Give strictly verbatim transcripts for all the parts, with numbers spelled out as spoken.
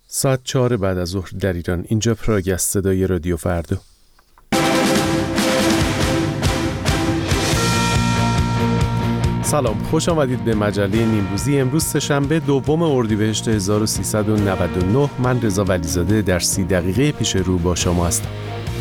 ساعت چهار بعد از ظهر در ایران. اینجا پراگست صدای رادیو فردا. سلام، خوش آمدید به مجله نیمروزی. امروز سه‌شنبه دوم اردیبهشت هزار و سیصد و نود و نه. من رضا ولیزاده در سی دقیقه پیش رو با شما هستم.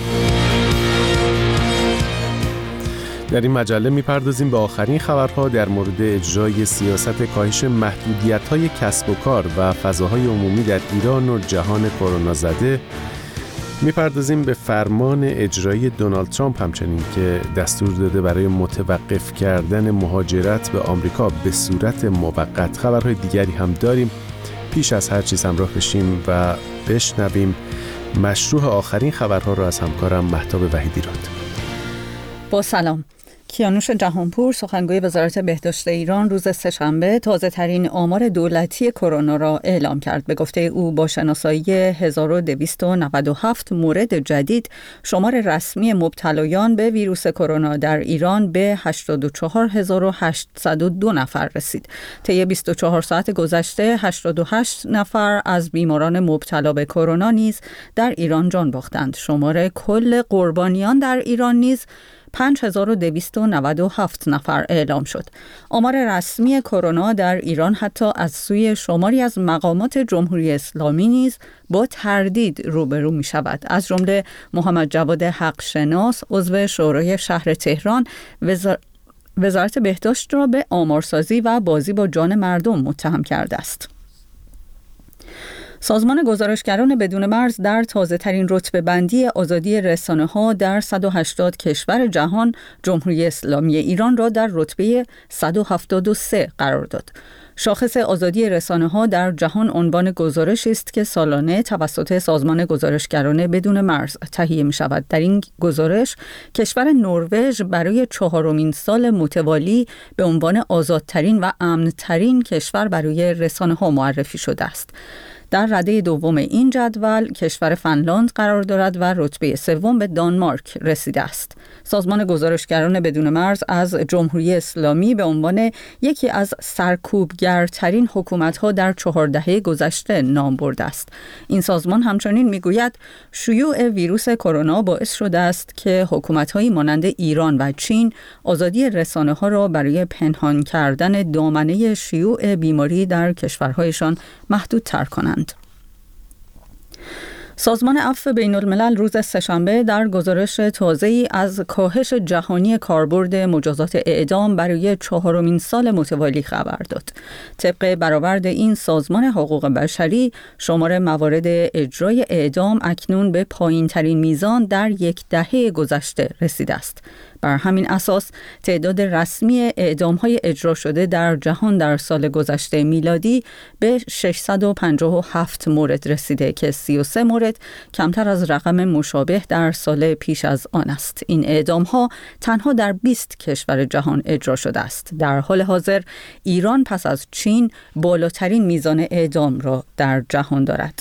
در این مجله میپردازیم به آخرین خبرها در مورد اجرای سیاست کاهش محدودیت‌های کسب و کار و فضاهای عمومی در ایران و جهان کرونا زده. میپردازیم به فرمان اجرایی دونالد ترامپ همچنین که دستور داده برای متوقف کردن مهاجرت به آمریکا به صورت موقت. خبرهای دیگری هم داریم. پیش از هر چیز همراه بشیم و بشنویم مشروح آخرین خبرها را از همکارم مهتاب وحیدی‌راد. با سلام. کیانوش جهانپور، سخنگوی وزارت بهداشت ایران، روز سه‌شنبه تازه‌ترین آمار دولتی کرونا را اعلام کرد. به گفته او با شناسایی هزار و دویست و نود و هفت مورد جدید، شمار رسمی مبتلایان به ویروس کرونا در ایران به هشتاد و چهار هزار و هشتصد و دو نفر رسید. طی بیست و چهار ساعت گذشته هشتاد و هشت نفر از بیماران مبتلا به کرونا نیز در ایران جان باختند. شمار کل قربانیان در ایران نیز پنج هزار و دویست و نود و هفت نفر اعلام شد. آمار رسمی کرونا در ایران حتی از سوی شماری از مقامات جمهوری اسلامی نیز با تردید روبرو می شود. از جمله محمد جواد حق شناس، عضو شورای شهر تهران، وزار... وزارت بهداشت را به آمارسازی و بازی با جان مردم متهم کرده است. سازمان گزارشگران بدون مرز در تازه‌ترین رتبه بندی آزادی رسانه‌ها در صد و هشتاد کشور جهان، جمهوری اسلامی ایران را در رتبه صد و هفتاد و سه قرار داد. شاخص آزادی رسانه‌ها در جهان عنوان گزارشی است که سالانه توسط سازمان گزارشگران بدون مرز تهیه می‌شود. در این گزارش کشور نروژ برای چهارمین سال متوالی به عنوان آزادترین و امن‌ترین کشور برای رسانه‌ها معرفی شده است. در رده دوم این جدول کشور فنلاند قرار دارد و رتبه سوم به دانمارک رسیده است. سازمان گزارشگران بدون مرز از جمهوری اسلامی به عنوان یکی از سرکوبگرترین حکومت‌ها در چهار دهه گذشته نام برده است. این سازمان همچنین می‌گوید شیوع ویروس کرونا باعث شده است که حکومت‌هایی مانند ایران و چین آزادی رسانه‌ها را برای پنهان کردن دامنه شیوع بیماری در کشورهایشان محدودتر کنند. سازمان عفو بین الملل روز سه‌شنبه در گزارش تازه‌ای از کاهش جهانی کاربرد مجازات اعدام برای چهارمین سال متوالی خبر داد. طبق برآورد این سازمان حقوق بشری، شمار موارد اجرای اعدام اکنون به پایین‌ترین میزان در یک دهه گذشته رسیده است. بر همین اساس تعداد رسمی اعدام‌های اجرا شده در جهان در سال گذشته میلادی به ششصد و پنجاه و هفت مورد رسیده که سی و سه مورد کمتر از رقم مشابه در سال پیش از آن است. این اعدام‌ها تنها در بیست کشور جهان اجرا شده است. در حال حاضر ایران پس از چین بالاترین میزان اعدام را در جهان دارد.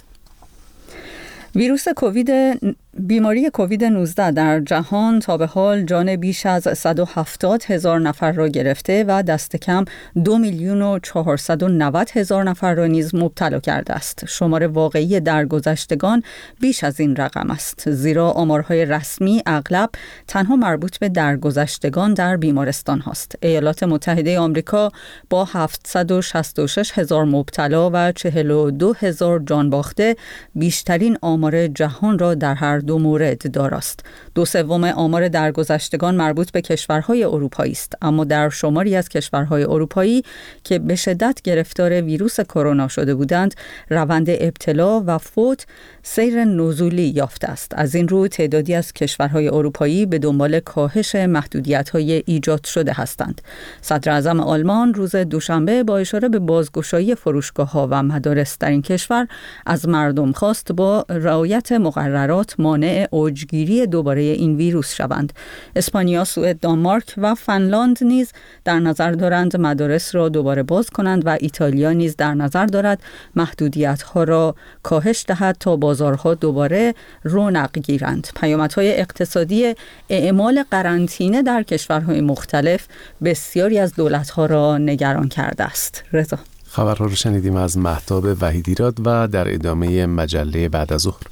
ویروس کووید بیماری کووید نوزده در جهان تا به حال جان بیش از صد و هفتاد هزار نفر را گرفته و دست کم دو میلیون و چهارصد و نود هزار نفر را نیز مبتلا کرده است. شمار واقعی درگذشتگان بیش از این رقم است، زیرا آمارهای رسمی اغلب تنها مربوط به درگذشتگان در بیمارستان هاست. ایالات متحده آمریکا با هفتصد و شصت و شش هزار مبتلا و چهل و دو هزار جان باخته بیشترین آمار جهان را در هر دو مورد داراست. دو سوم آمار درگذشتگان مربوط به کشورهای اروپایی است، اما در شماری از کشورهای اروپایی که به شدت گرفتار ویروس کرونا شده بودند، روند ابتلا و فوت سیر نزولی یافته است. از این رو تعدادی از کشورهای اروپایی به دنبال کاهش محدودیت‌های ایجاد شده هستند. صدر اعظم آلمان روز دوشنبه با اشاره به بازگشایی فروشگاه‌ها و مدارس در این کشور از مردم خواست با رعایت مقررات مانع اوجگیری دوباره این ویروس شوند. اسپانیا، سوئد، دانمارک و فنلاند نیز در نظر دارند مدارس را دوباره باز کنند و ایتالیا نیز در نظر دارد محدودیت‌ها را کاهش دهد تا بازارها دوباره رونق گیرند. پیامدهای اقتصادی اعمال قرنطینه در کشورهای مختلف بسیاری از دولت‌ها را نگران کرده است. رضا خبرها رو شنیدیم از مهتاب وحیدیراد و در ادامه مجله بعد از ظهر.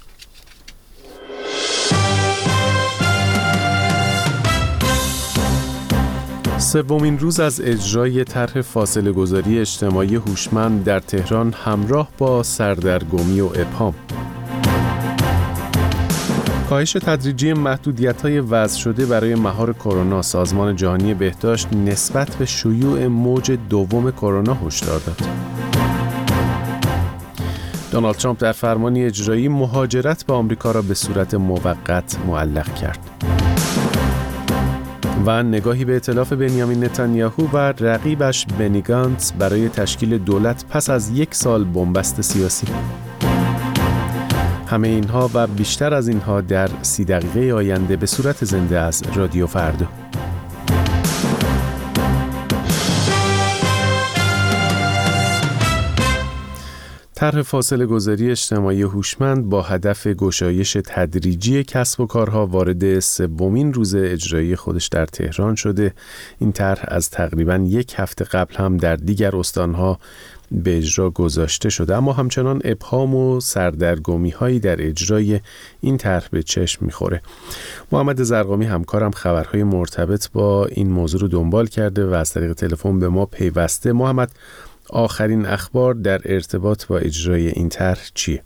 سومین روز از اجرای طرح فاصله گذاری اجتماعی هوشمند در تهران همراه با سردرگمی و ابهام. کاهش تدریجی محدودیت‌های وضع شده برای مهار کرونا. سازمان جهانی بهداشت نسبت به شیوع موج دوم کرونا هشدار داد. دونالد ترامپ در فرمانی اجرایی مهاجرت به آمریکا را به صورت موقت معلق کرد. و نگاهی به ائتلاف بنیامین نتانیاهو و رقیبش بنی گانتز برای تشکیل دولت پس از یک سال بنبست سیاسی. همه اینها و بیشتر از اینها در سی دقیقه آینده به صورت زنده از رادیو فردا. طرح فاصله گذاری اجتماعی هوشمند با هدف گشایش تدریجی کسب و کارها وارد سومین روز اجرایی خودش در تهران شده. این طرح از تقریباً یک هفته قبل هم در دیگر استانها به اجرا گذاشته شده، اما همچنان ابهام و سردرگمی هایی در اجرای این طرح به چشم میخوره. محمد زرقامی همکارم خبرهای مرتبط با این موضوع رو دنبال کرده و از طریق تلفن به ما پیوسته. محمد، آخرین اخبار در ارتباط با اجرای این طرح چیه؟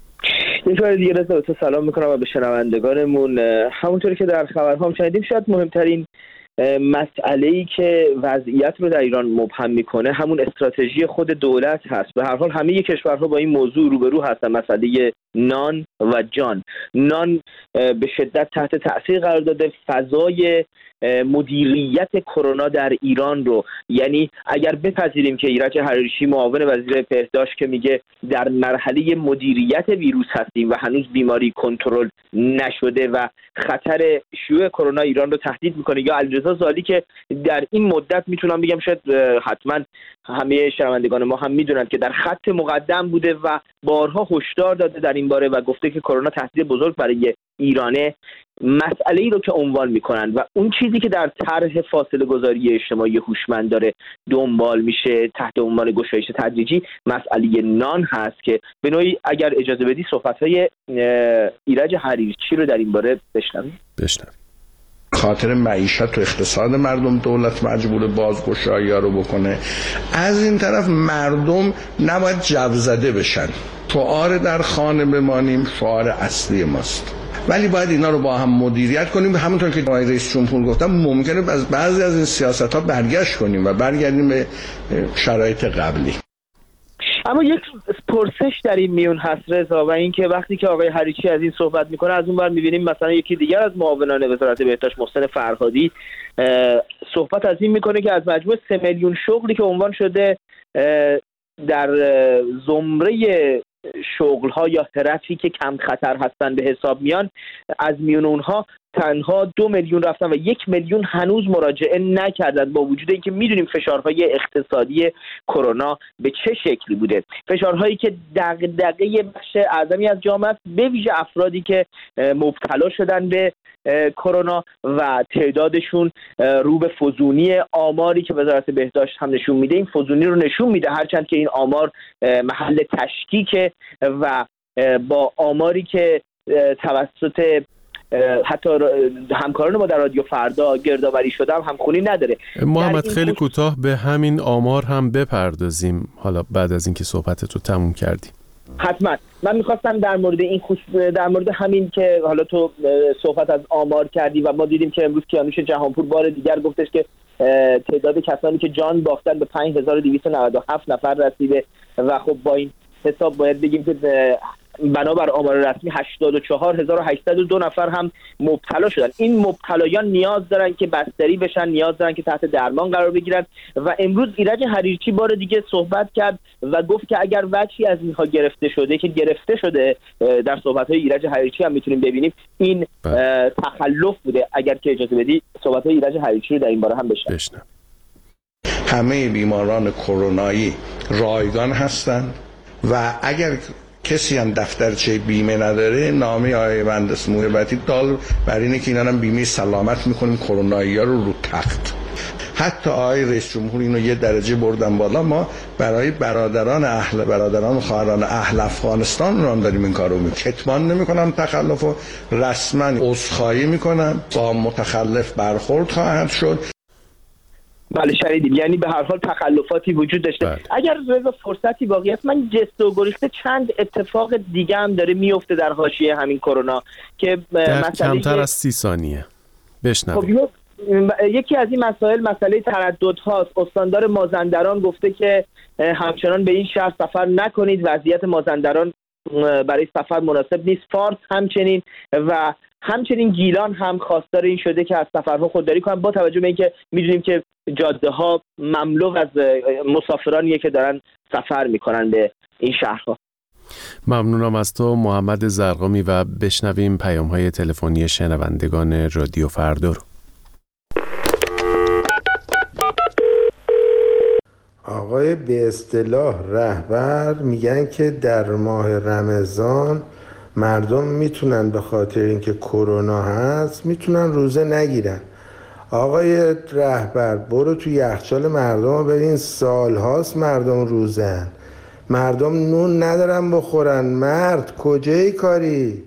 یک بار دیگه رضا تو سلام میکنم و به شنوندگانمون. همونطوری که در خبرها هم شنیدیم، شاید مهمترین مسئله‌ای که وضعیت رو در ایران مبهم میکنه همون استراتژی خود دولت هست. به هر حال همه کشورها با این موضوع روبرو هستن، مسئله نان و جان. نان به شدت تحت تأثیر قرار داده فضای مدیریت کرونا در ایران رو. یعنی اگر بپذیریم که ایرج حریرچی معاون وزیر بهداشت که میگه در مرحله مدیریت ویروس هستیم و هنوز بیماری کنترل نشده و خطر شیوع کرونا ایران رو تهدید میکنه، یا علیرضا زالی که در این مدت میتونم بگم شاید حتما همه شنوندگان ما هم میدونن که در خط مقدم بوده و بارها هشدار داده در این باره و گفته که کرونا تهدید بزرگ برای ایرانه، مسئله ای رو که عنوان میکنن و اون چیزی که در طرح فاصله گذاری اجتماعی هوشمند داره دنبال میشه تحت عنوان گشایش تدریجی، مسئله نان هست که به نوعی اگر اجازه بدی صحبت‌های ایرج حریرچی رو در این باره بشنویم. بشنویم. خاطر معیشت و اقتصاد مردم دولت مجبور بازگشایی ها رو بکنه. از این طرف مردم نباید جو زده بشن. شعار در خانه بمانیم شعار اصلی ماست، ولی باید اینا رو با هم مدیریت کنیم. همونطور که آقای رئیس جمهور گفتم ممکنه از بعضی از این سیاست ها برگشت کنیم و برگردیم به شرایط قبلی. اما یک پرسش در این میون هست رضا، و این که وقتی که آقای حریرچی از این صحبت میکنه، از اون ور میبینیم مثلا یکی دیگر از معاونان وزارت بهداشت محسن فرهادی صحبت از این میکنه که از مجموع سه میلیون شغلی که عنوان شده در زمره شغل‌ها یا حرفی که کم خطر هستن به حساب میان، از میون اونها تنها دو میلیون رفتن و یک میلیون هنوز مراجعه نکردن، با وجود اینکه میدونیم فشارهای اقتصادی کرونا به چه شکلی بوده، فشارهایی که دغدغه بخش اعظمی از جامعه است، به ویژه افرادی که مبتلا شدن به کرونا و تعدادشون رو به فزونی. آماری که وزارت بهداشت هم نشون میده این فزونی رو نشون میده، هرچند که این آمار محل تشکیکه و با آماری که توسط حتی همکاران ما در رادیو فردا گردآوری شده هم همخونی نداره. محمد خیلی کوتاه به همین آمار هم بپردازیم حالا بعد از اینکه صحبتت رو تموم کردی. حتما. من میخواستم در مورد این خصوص در مورد همین که حالا تو صحبت از آمار کردی و ما دیدیم که امروز کیانوش جهانپور بار دیگر گفتش که تعداد کسانی که جان باختن به پنج هزار و دویست و نود و هفت نفر رسیده و خب با این حساب باید بگیم که بنابر آمار رسمی هشتاد و چهار هزار و هشتصد و دو نفر هم مبتلا شدن. این مبتلایان نیاز دارن که بستری بشن، نیاز دارن که تحت درمان قرار بگیرن و امروز ایرج حریرچی بار دیگه صحبت کرد و گفت که اگر وجهی از اینها گرفته شده که گرفته شده، در صحبت‌های ایرج حریرچی هم میتونیم ببینیم این تخلف بوده. اگر که اجازه بدی صحبت‌های ایرج حریرچی رو در این باره هم بشنویم. همه بیماران کرونایی رایگان هستند و اگر کسی هم دفترچه بیمه نداره، نامه آقای مهندس موهبتی دال بر اینه که اینا هم بیمه سلامت میکنیم کرونایی ها رو رو تخت. حتی آقای رئیس جمهور اینو یه درجه بردن بالا. ما برای برادران اهل برادران و خواهران اهل افغانستان رو داریم این کارو میکنیم. کتمان نمیکنم تخلفو، رسما عذرخواهی میکنم، با متخلف برخورد خواهد شد. بله شنیدیم، یعنی به هر حال تخلفاتی وجود داشته. بله. اگر رضا فرصتی باقی است، من جست و گریخته چند اتفاق دیگه هم داره میفته در حاشیه همین کرونا که در مسئله کمتر از سی ثانیه بشنویم. خب یکی از این مسائل مسئله تردد هاست. استاندار مازندران گفته که همچنان به این شهر سفر نکنید، وضعیت مازندران برای سفر مناسب نیست. فارس همچنین و همچنین گیلان هم خواستار این شده که از سفرها خودداری کنن، با توجه به اینکه میدونیم که جاده ها مملو از مسافرانیه که دارن سفر میکنن به این شهرها. ممنونم از تو محمد زرقامی و بشنویم پیام های تلفنی شنوندگان رادیو فردا رو. آقای به اصطلاح رهبر میگن که در ماه رمضان مردم میتونن به خاطر اینکه کرونا هست میتونن روزه نگیرن. آقای رهبر برو تو یخچال مردم ببین، سال هاست مردم روزن، مردم نون ندارن بخورن. مرد کجای کاری؟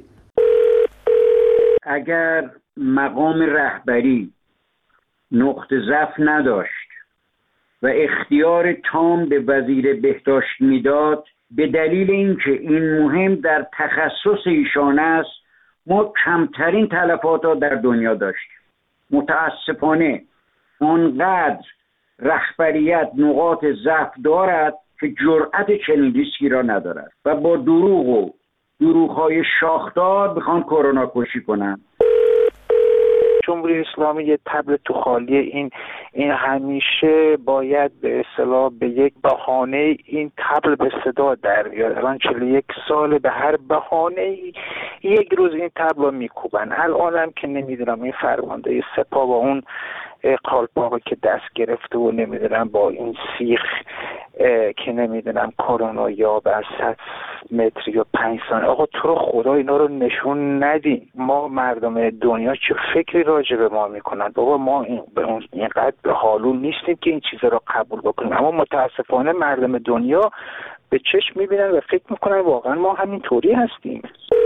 اگر مقام رهبری نقطه ضعف نداشت و اختیار تام به وزیر بهداشت میداد، به دلیل اینکه این مهم در تخصص ایشان است، ما کمترین تلفات را در دنیا داشتیم. متاسفانه آنقدر رهبریت نقاط ضعف دارد که جرأت چنین ریسکی را ندارد و با دروغ و دروغ‌های شاخدار بخوان کرونا کشی کنند. جمهوری اسلامی یه تبل تو خالی این این همیشه باید به اصطلاح به یک بهانه این تبل به صدا در بیاد. الان چهل و یک سال به هر بهانه یک روز این تبل رو میکوبن. الانم که نمیدونم این فرمانده سپاه با اون قالپاقی که دست گرفته و نمیدونم با این سیخ که نمیدونم کرونا یا بر صد متر یا پنج ثانیه. آقا تو رو خدا اینا رو نشون ندین. ما مردم دنیا چه فکری راجع به ما میکنن؟ بابا ما این به اون اینقدر به حالو نیستیم که این چیزا رو قبول بکنیم، اما متاسفانه مردم دنیا به چشم میبینن و فکر میکنن واقعا ما همین طوری هستیم.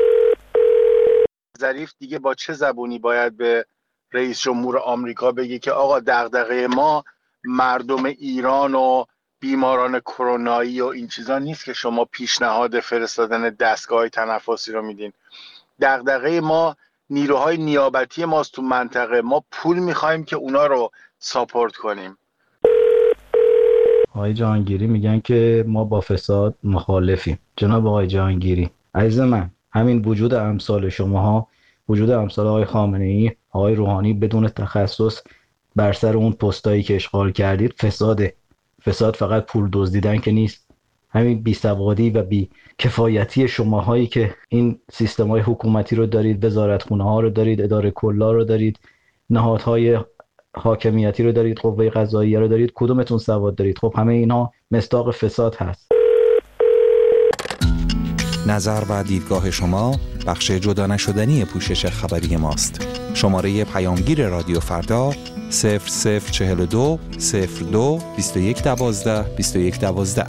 ظریف دیگه با چه زبونی باید به رئیس جمهور آمریکا بگه که آقا دغدغه ما مردم ایران و بیماران کرونایی و این چیزا نیست که شما پیشنهاد فرستادن دستگاه تنفسی رو میدین. دغدغه ما نیروهای نیابتی ماست تو منطقه. ما پول میخوایم که اونا رو ساپورت کنیم. آقای جهانگیری میگن که ما با فساد مخالفیم. جناب آقای جهانگیری عزیز من، همین وجود امثال شماها، وجود امثال آقای خامنه‌ای، آقای روحانی بدون تخصص بر سر اون پستایی که اشغال کردید فساده. فساد فقط پول دزدیدن که نیست. همین بی‌سوادی و بی کفایتی شماهایی که این سیستم‌های حکومتی رو دارید، وزارتخونه‌ها رو دارید، اداره کلا رو دارید، نهادهای حاکمیتی رو دارید، قوه قضاییه رو دارید، کدومتون سواد دارید؟ خب همه اینها مصداق فساد هست. نظر و دیدگاه شما بخش جدا نشدنی پوشش خبری ماست. شماره پیامگیر رادیو فردا صفر صفر چهل و دو صفر دو بیست و یک دوازده بیست و یک دوازده.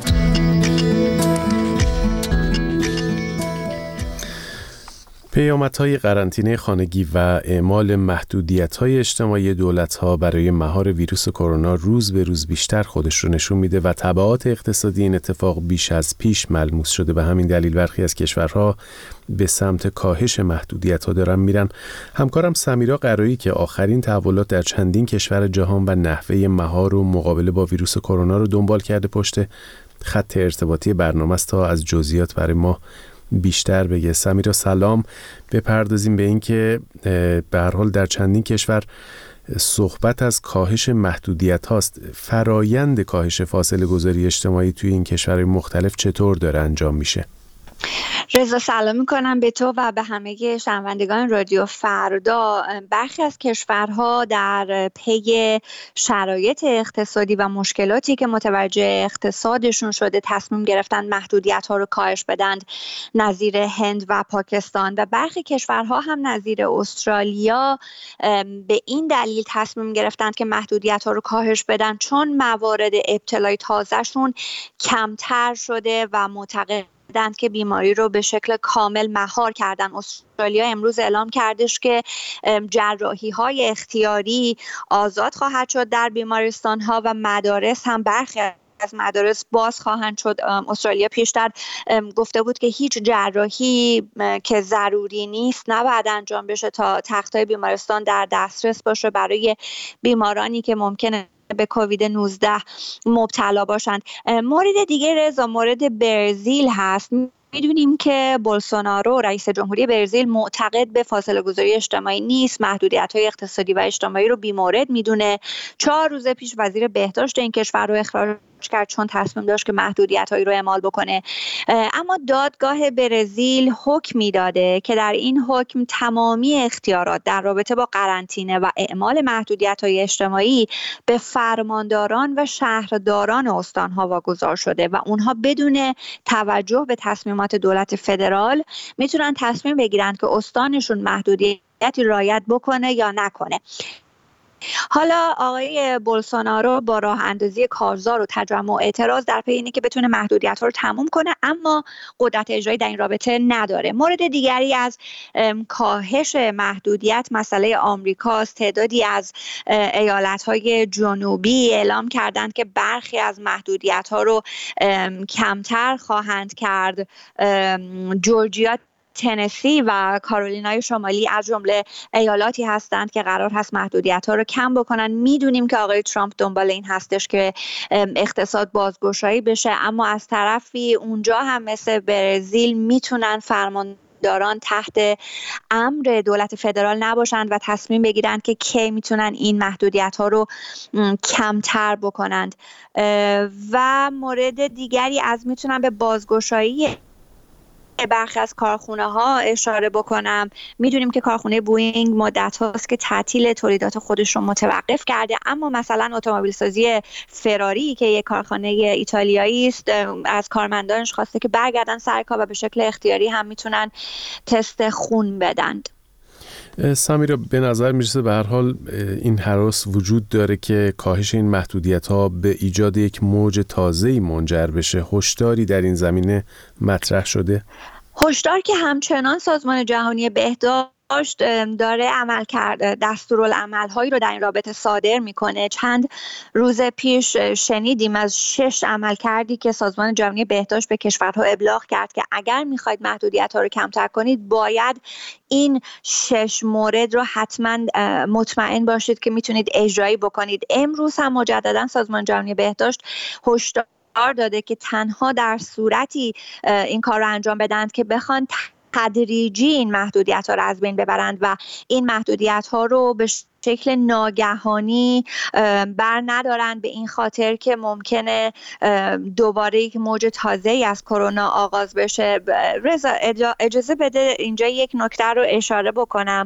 پیامدهای قرنطینه خانگی و اعمال محدودیت‌های اجتماعی دولت‌ها برای مهار ویروس کرونا روز به روز بیشتر خودش رو نشون میده و تبعات اقتصادی این اتفاق بیش از پیش ملموس شده. به همین دلیل برخی از کشورها به سمت کاهش محدودیت‌ها دارن میرن. همکارم سمیرا قرایی که آخرین تحولات در چندین کشور جهان و نحوه مهار و مقابله با ویروس کرونا رو دنبال کرده پشت خط ارتباطی برنامه است تا از جزئیات برای ما بیشتر بگه. سمیرا سلام. بپردازیم به این که به هر حال در چندین کشور صحبت از کاهش محدودیت هاست. فرایند کاهش فاصله گذاری اجتماعی توی این کشورهای مختلف چطور داره انجام میشه؟ رضا سلام میکنم به تو و به همه شنوندگان رادیو فردا. برخی از کشورها در پی شرایط اقتصادی و مشکلاتی که متوجه اقتصادشون شده تصمیم گرفتن محدودیت ها رو کاهش بدند، نظیر هند و پاکستان، و برخی کشورها هم نظیر استرالیا به این دلیل تصمیم گرفتند که محدودیت ها رو کاهش بدن چون موارد ابتلای تازهشون کمتر شده و معتقد دند که بیماری رو به شکل کامل مهار کردن. استرالیا امروز اعلام کردش که جراحی های اختیاری آزاد خواهد شد در بیمارستان ها و مدارس هم برخی از مدارس باز خواهند شد. استرالیا پیشتر گفته بود که هیچ جراحی که ضروری نیست نباید انجام بشه تا تختای بیمارستان در دسترس باشه برای بیمارانی که ممکنه به کووید نوزده مبتلا باشند. مورد دیگه رضا مورد برزیل هست. میدونیم که بولسونارو رئیس جمهوری برزیل معتقد به فاصله گذاری اجتماعی نیست، محدودیت‌های اقتصادی و اجتماعی رو بی‌مورد میدونه. چهار روز پیش وزیر بهداشت این کشور رو اخراج کرد چون تصمیم داشت که محدودیت‌هایی رو اعمال بکنه. اما دادگاه برزیل حکمی داده که در این حکم تمامی اختیارات در رابطه با قرنطینه و اعمال محدودیت‌های اجتماعی به فرمانداران و شهرداران استان‌ها واگذار شده و اونها بدون توجه به تصمیمات دولت فدرال میتونن تصمیم بگیرن که استانشون محدودیتی رعایت بکنه یا نکنه. حالا آقای بولسونارو با راه اندازی کارزار و تجمع اعتراض در پی اینه که بتونه محدودیت‌ها رو تموم کنه، اما قدرت اجرایی در این رابطه نداره. مورد دیگری از کاهش محدودیت مسئله آمریکاست. تعدادی از ایالت‌های جنوبی اعلام کردند که برخی از محدودیت‌ها رو کمتر خواهند کرد. جورجیا، تنسی و کارولینای شمالی از جمله ایالاتی هستند که قرار هست محدودیت‌ها رو کم بکنن. میدونیم که آقای ترامپ دنبال این هستش که اقتصاد بازگشایی بشه، اما از طرفی اونجا هم مثل برزیل میتونن فرمان داران تحت امر دولت فدرال نباشند و تصمیم بگیرند که کی میتونن این محدودیت ها رو کمتر بکنند. و مورد دیگری از میتونن به بازگشایی برخی از کارخونه ها اشاره بکنم. میدونیم که کارخونه بوئینگ مدت هاست که تعطیل تولیدات خودش رو متوقف کرده، اما مثلا اتومبیل سازی فراری که یک کارخانه ایتالیایی است از کارمندانش خواسته که برگردن سر کار و به شکل اختیاری هم میتونن تست خون بدن. سمیرا، به نظر میرسه به هر حال این هراس وجود داره که کاهش این محدودیت‌ها به ایجاد یک موج تازه‌ای منجر بشه. هشداری در این زمینه مطرح شده؟ هشدار که همچنان سازمان جهانی بهداشت داره عمل کرده، دستورالعمل هایی رو در این رابطه صادر میکنه. چند روز پیش شنیدیم از شش عمل کردی که سازمان جهانی بهداشت به کشورها ابلاغ کرد که اگر میخواید محدودیت ها رو کمتر کنید باید این شش مورد رو حتما مطمئن باشید که میتونید اجرایی بکنید. امروز هم مجددا سازمان جهانی بهداشت هشدار داده که تنها در صورتی این کار رو انجام بدند که بخوان تدریجی این محدودیت ها رو از بین ببرند و این محدودیت ها رو به شکل ناگهانی بر ندارند، به این خاطر که ممکنه دوباره یک موج تازه‌ای از کرونا آغاز بشه. رضا اجازه بده اینجا یک نکته رو اشاره بکنم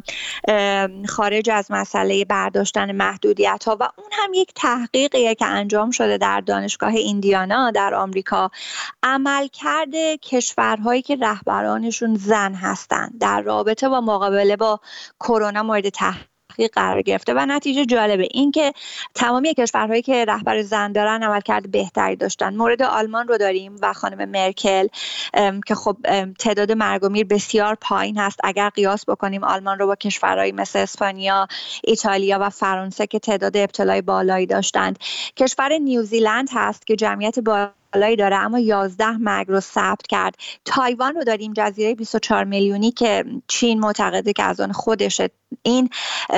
خارج از مسئله برداشتن محدودیت ها، و اون هم یک تحقیقیه که انجام شده در دانشگاه ایندیانا در آمریکا. عملکرد کشورهایی که رهبرانشون زن هستند در رابطه با مقابله با کرونا مورد تحقیق قرار گرفته و نتیجه جالبه این که تمامی کشورهایی که رهبر زن دارن عملکرد بهتری داشتن. مورد آلمان رو داریم و خانم مرکل که خب تعداد مرگ و میر بسیار پایین هست اگر قیاس بکنیم آلمان رو با کشورهایی مثل اسپانیا، ایتالیا و فرانسه که تعداد ابتلای بالایی داشتند. کشور نیوزیلند هست که جمعیت با بالایی داره اما یازده مرگ رو ثبت کرد. تایوان رو داریم، جزیره بیست و چهار میلیونی که چین معتقده که از آن خودشه. این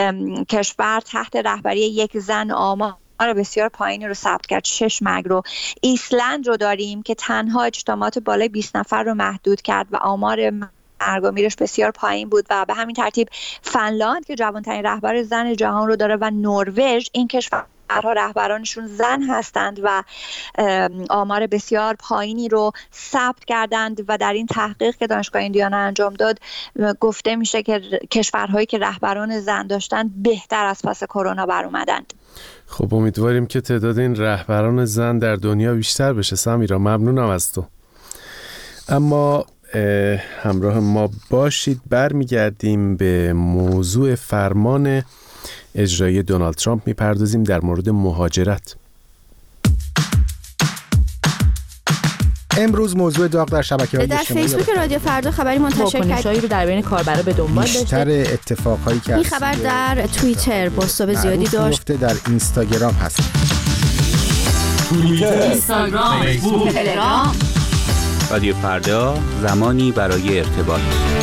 کشور تحت رهبری یک زن آمار بسیار پایینی رو ثبت کرد، شش مرگ رو. ایسلند رو داریم که تنها اجتماعات بالای بیست نفر رو محدود کرد و آمار مرگ و میرش بسیار پایین بود. و به همین ترتیب فنلاند که جوانترین رهبر زن جهان رو داره و نروژ، این کشور کشورها رهبرانشون زن هستند و آمار بسیار پایینی رو ثبت کردند و در این تحقیق که دانشگاه ایندیانا انجام داد گفته میشه که کشورهایی که رهبران زن داشتند بهتر از پس کرونا بر اومدند. خب امیدواریم که تعداد این رهبران زن در دنیا بیشتر بشه. سمیرا ممنونم از تو. اما همراه ما باشید، برمیگردیم به موضوع فرمان اجرایی دونالد ترامپ میپردازیم در مورد مهاجرت. امروز موضوع داغ در شبکه‌های اجتماعی در فیسبوک رادیو فردا خبری منتشر کرد واکنش‌هایی رو در بین کاربرا به دنبال داشته. بیشتر اتفاقایی که این خبر در توییتر بازتاب زیادی داشت. در اینستاگرام هست. توییتر، اینستاگرام، فیسبوک، تلگرام. رادیو فردا، زمانی برای ارتباط.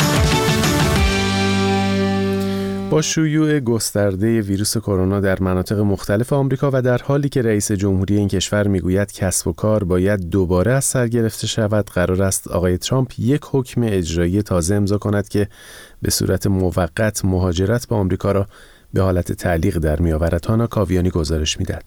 با شیوع گسترده ویروس کرونا در مناطق مختلف آمریکا و در حالی که رئیس جمهوری این کشور میگوید کسب و کار باید دوباره از سر گرفته شود، قرار است آقای ترامپ یک حکم اجرایی تازه امضا کند که به صورت موقت مهاجرت به آمریکا را به حالت تعلیق در می‌آورد. هانا کاویانی گزارش می‌دهد.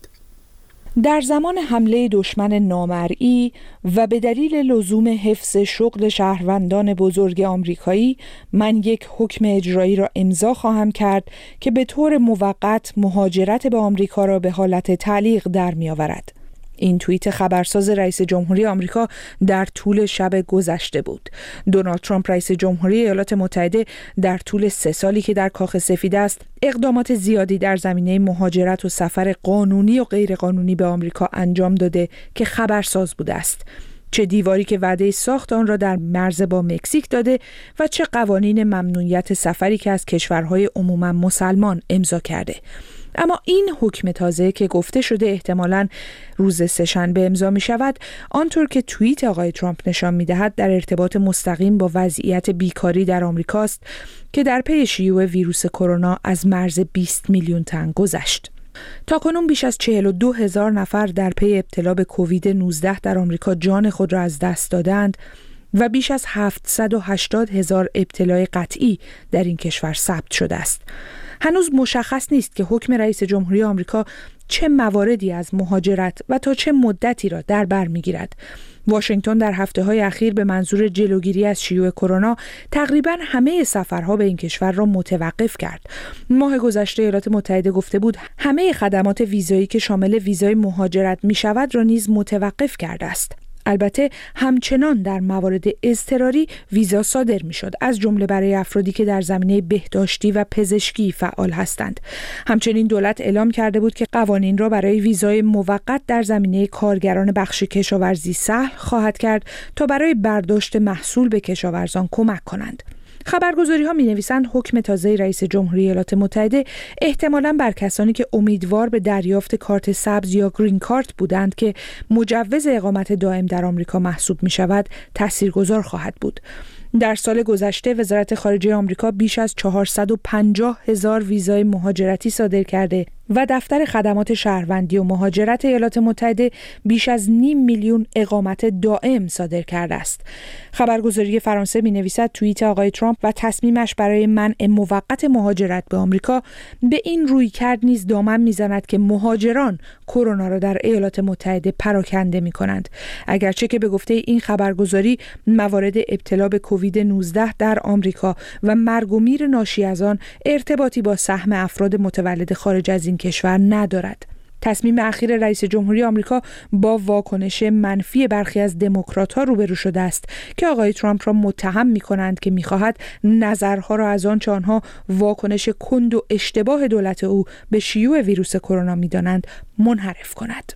در زمان حمله دشمن نامرئی و به دلیل لزوم حفظ شغل شهروندان بزرگ آمریکایی، من یک حکم اجرایی را امضا خواهم کرد که به طور موقت مهاجرت به آمریکا را به حالت تعلیق در می‌آورد. این توییت خبرساز رئیس جمهوری آمریکا در طول شب گذشته بود. دونالد ترامپ رئیس جمهوری ایالات متحده در طول سه سالی که در کاخ سفید است، اقدامات زیادی در زمینه مهاجرت و سفر قانونی و غیر قانونی به آمریکا انجام داده که خبرساز بوده است. چه دیواری که وعده ساخت آن را در مرز با مکزیک داده و چه قوانین ممنوعیت سفری که از کشورهای عموما مسلمان امضا کرده. اما این حکم تازه که گفته شده احتمالاً روز سه‌شنبه امضا می شود، آنطور که توییت آقای ترامپ نشان می دهد در ارتباط مستقیم با وضعیت بیکاری در آمریکاست که در پی شیوع ویروس کرونا از مرز بیست میلیون تن گذشت. تاکنون بیش از چهل و دو هزار نفر در پی ابتلا به کووید نوزده در آمریکا جان خود را از دست دادند و بیش از هفتصد و هشتاد هزار ابتلای قطعی در این کشور ثبت شده است. هنوز مشخص نیست که حکم رئیس جمهوری آمریکا چه مواردی از مهاجرت و تا چه مدتی را در بر می‌گیرد. واشنگتن در هفته‌های اخیر به منظور جلوگیری از شیوع کرونا تقریباً همه سفرها به این کشور را متوقف کرد. ماه گذشته ایالات متحده گفته بود همه خدمات ویزایی که شامل ویزای مهاجرت می‌شود را نیز متوقف کرده است. البته همچنان در موارد اضطراری ویزا صادر می‌شد، از جمله برای افرادی که در زمینه بهداشتی و پزشکی فعال هستند. همچنین دولت اعلام کرده بود که قوانین را برای ویزای موقت در زمینه کارگران بخش کشاورزی سهل خواهد کرد تا برای برداشت محصول به کشاورزان کمک کنند. خبرگزاری‌ها می‌نویسند حکم تازه رئیس جمهوری ایالات متحده احتمالاً بر کسانی که امیدوار به دریافت کارت سبز یا گرین کارت بودند که مجوز اقامت دائم در آمریکا محسوب می‌شود تاثیرگذار خواهد بود. در سال گذشته وزارت خارجه آمریکا بیش از چهارصد و پنجاه هزار ویزای مهاجرتی صادر کرده و دفتر خدمات شهروندی و مهاجرت ایالات متحده بیش از نیم میلیون اقامت دائم صادر کرده است. خبرگزاری فرانسه می‌نویسد توییت آقای ترامپ و تصمیمش برای منع موقت مهاجرت به آمریکا به این رویکرد نیز دامن می‌زند که مهاجران کرونا را در ایالات متحده پراکنده می‌کنند. اگرچه که به گفته این خبرگزاری موارد ابتلا به کووید نوزده در آمریکا و مرگ و میر ناشی از آن ارتباطی با سهم افراد متولد خارج از این کشور ندارد. تصمیم اخیر رئیس جمهوری آمریکا با واکنش منفی برخی از دموکرات‌ها روبرو شده است که آقای ترامپ را متهم می‌کنند که می‌خواهد نظرها را از آنچه آنها واکنش کند و اشتباه دولت او به شیوع ویروس کرونا می‌دانند منحرف کند.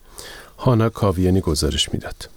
هانا کاویانی گزارش می‌داد.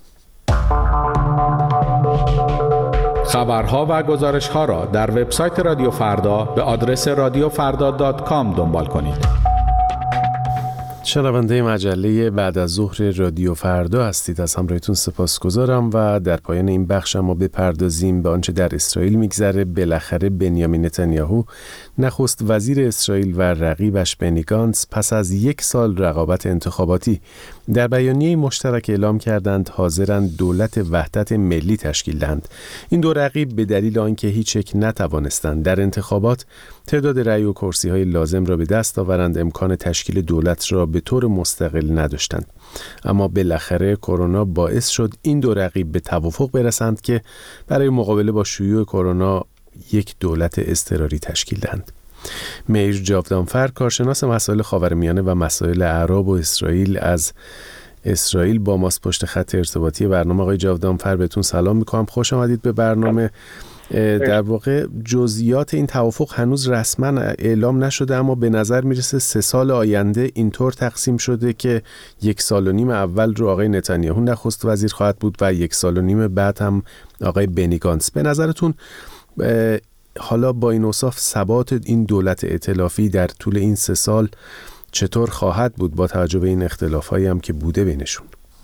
خبرها و گزارش‌ها را در وبسایت رادیو فردا به آدرس رادیو فردا دات کام دنبال کنید. شنونده مجله بعد از ظهر رادیو فردا هستید. از همراهیتون سپاسگزارم و در پایان این بخش ما بپردازیم به آنچه در اسرائیل میگذره. بالاخره بنیامین نتانیاهو نخست وزیر اسرائیل و رقیبش بنی گانتز پس از یک سال رقابت انتخاباتی در بیانیه مشترک اعلام کردند حاضرند دولت وحدت ملی تشکیل دهند. این دو رقیب به دلیل آنکه هیچ یک نتوانستند در انتخابات تعداد رأی و کرسی‌های لازم را به دست آورند امکان تشکیل دولت را به طور مستقل نداشتند. اما بالاخره کرونا باعث شد این دو رقیب به توافق برسند که برای مقابله با شیوع کرونا یک دولت اضطراری تشکیل دهند. مهیر جاودانفر، کارشناس مسائل خاورمیانه و مسائل اعراب و اسرائیل از اسرائیل با ماست پشت خط ارتباطی برنامه. آقای جاودانفر بهتون سلام میکنم، خوش آمدید به برنامه. در واقع جزئیات این توافق هنوز رسما اعلام نشده، اما به نظر میرسه سه سال آینده اینطور تقسیم شده که یک سال و نیم اول رو آقای نتانیاهو نخست وزیر خواهد بود و یک سال و نیم بعد هم آقای بنی گانتز. به نظرتون حالا با این اوصاف ثبات این دولت ائتلافی در طول این سه سال چطور خواهد بود با توجه به این اختلافایی هم که بوده بینشون؟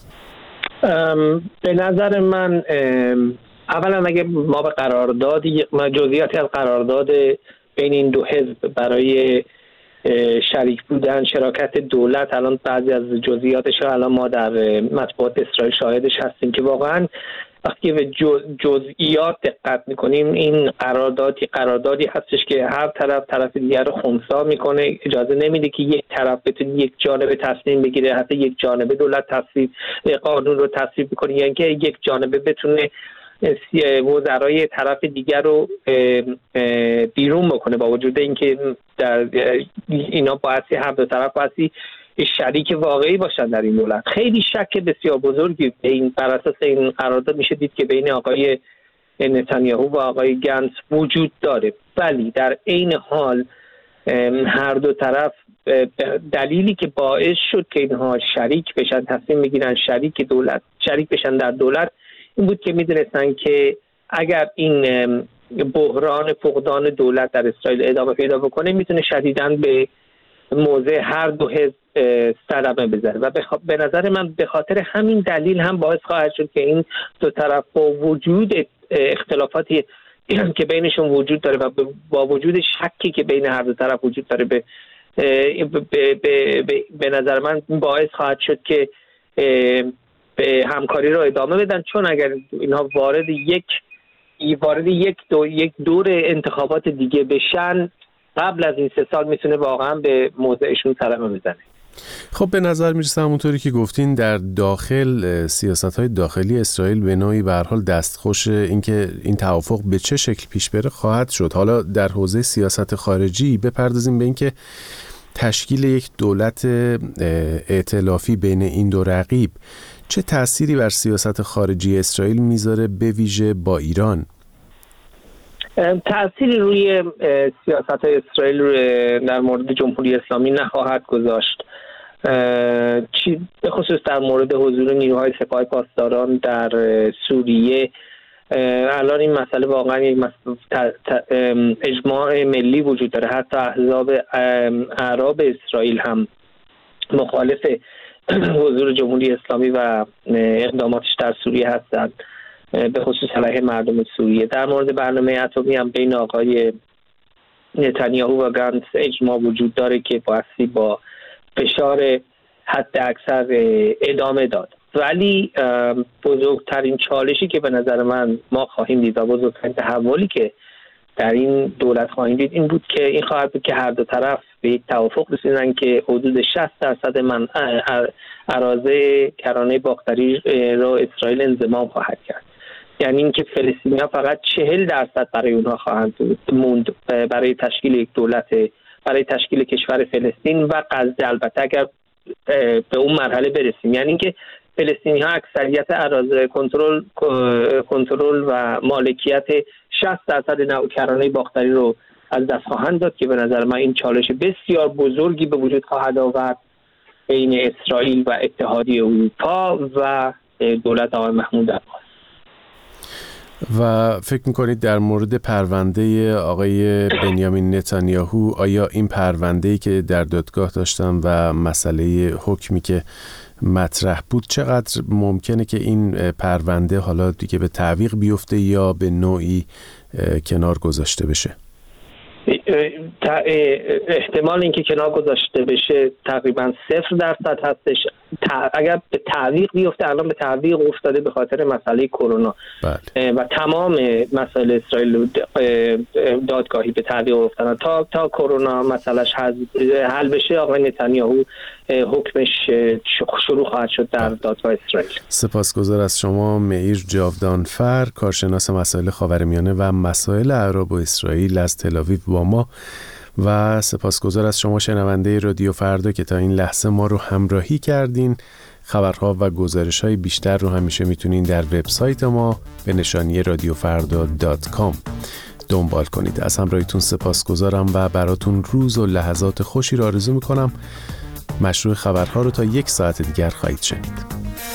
به نظر من اولا اگه ما به قراردادی جزئیاتی از قرارداد بین این دو حزب برای شریک بودن شراکت دولت، الان بعضی از جزئیاتش الان ما در مطبوعات اسرائیل شاهدش هستیم که واقعا وقتی به جزئیات دقت میکنیم این قراردادی قراردادی هستش که هر طرف طرف دیگر رو خنثی میکنه، اجازه نمیده که یک طرف بتونه یک جانبه تصمیم بگیره، حتی یک جانبه دولت تصویب قانون رو تصویب بکنه، یعنی که یک جانبه بتونه وزرای طرف دیگر رو بیرون بکنه، با وجود اینکه در اینا باعثی هر دو طرف باعثی شریک واقعی باشن در این دولت. خیلی شک بسیار بزرگی به این بر اساس این قرارداد میشه دید که بین آقای نتانیاهو و آقای گنتز وجود داره، ولی در عین حال هر دو طرف دلیلی که باعث شد که اینها شریک بشن، تصمیم میگیرن شریک دولت شریک بشن در دولت، این بود که میدونستن که اگر این بحران فقدان دولت در اسرائیل ادامه پیدا بکنه میتونه شدیداً به موضع هر دو حزب صدمه بزنه و به نظر من به خاطر همین دلیل هم باعث خواهد شد که این دو طرف با وجود اختلافاتی که بینشون وجود داره و با وجود شکی که بین هر دو طرف وجود داره به به, به, به, به نظر من باعث خواهد شد که به همکاری رو ادامه بدن، چون اگر اینها وارد یک وارد یک دو یک دور انتخابات دیگه بشن قبل از این سه سال میتونه واقعا به موضعشون صدمه بزنه. خب به نظر میرسه همونطوری که گفتین در داخل سیاست‌های داخلی اسرائیل به نوعی به هر حال دستخوش اینکه این توافق به چه شکل پیش بره خواهد شد. حالا در حوزه سیاست خارجی بپردازیم به اینکه تشکیل یک دولت ائتلافی بین این دو رقیب چه تأثیری بر سیاست خارجی اسرائیل میذاره، به ویژه با ایران؟ تأثیری روی سیاست اسرائیل در مورد جمهوری اسلامی نخواهد گذاشت، به خصوص در مورد حضور نیروهای سپاه پاسداران در سوریه. الان این مسئله واقعا یک اجماع ملی وجود داره، حتی احزاب اعراب اسرائیل هم مخالف حضور جمهوری اسلامی و اقداماتش در سوریه هستند، به خصوص علیه مردم سوریه. در مورد برنامه اتمی هم بین آقای نتانیاهو و گانتز اجماع وجود داره که بایستی با فشار حد اکثر ادامه داد، ولی بزرگترین چالشی که به نظر من ما خواهیم دید و بزرگترین تحولی که در این دولت خواهیم دید این بود که این خواهد بود که هر دو طرف به یک توافق رسیدن که حدود شصت درصد من اراضی کرانه باختری را اسرائیل انضمام خواهد کرد، یعنی اینکه فلسطینی‌ها فقط چهل درصد برای اونها خواهند موند برای تشکیل یک دولت، برای تشکیل کشور فلسطین و غزه. البته اگر به اون مرحله برسیم، یعنی اینکه فلسطینی‌ها اکثریت اراضی کنترل کنترل و مالکیت شصت درصد نوکرانه باختری رو از دست خواهند داد که به نظر من این چالش بسیار بزرگی به وجود خواهد آورد بین اسرائیل و اتحادیه اروپا و دولت آقای محمود عباس. و فکر میکنید در مورد پرونده آقای بنیامین نتانیاهو، آیا این پرونده‌ای که در دادگاه داشتن و مسئله حکمی که مطرح بود چقدر ممکنه که این پرونده حالا دیگه به تعویق بیفته یا به نوعی کنار گذاشته بشه؟ احتمال اینکه کنار گذاشته بشه تقریبا صفر درصد هستش. اگر به تعویق بیفته، الان به تعویق افتاده به خاطر مسئله کرونا و تمام مسائل اسرائیل دادگاهی به تعویق افتادن. تا تا کرونا مسئلهش حل بشه آقای نتانیاهو حکمش شروع خواهد شد در دادگاه اسرائیل. سپاسگزار از شما معیر جاودانفر، کارشناس مسائل خاورمیانه و مسائل اعراب و اسرائیل از تل‌آویو با ما، و سپاسگزار از شما شنونده رادیو فردا که تا این لحظه ما رو همراهی کردین. خبرها و گزارش‌های بیشتر رو همیشه میتونین در وبسایت ما به نشانی رادیو فردا دات کام دنبال کنید. از همراهیتون سپاسگزارم و براتون روز و لحظات خوشی رو آرزو میکنم. مشروع خبرها رو تا یک ساعت دیگر خواهید شنید.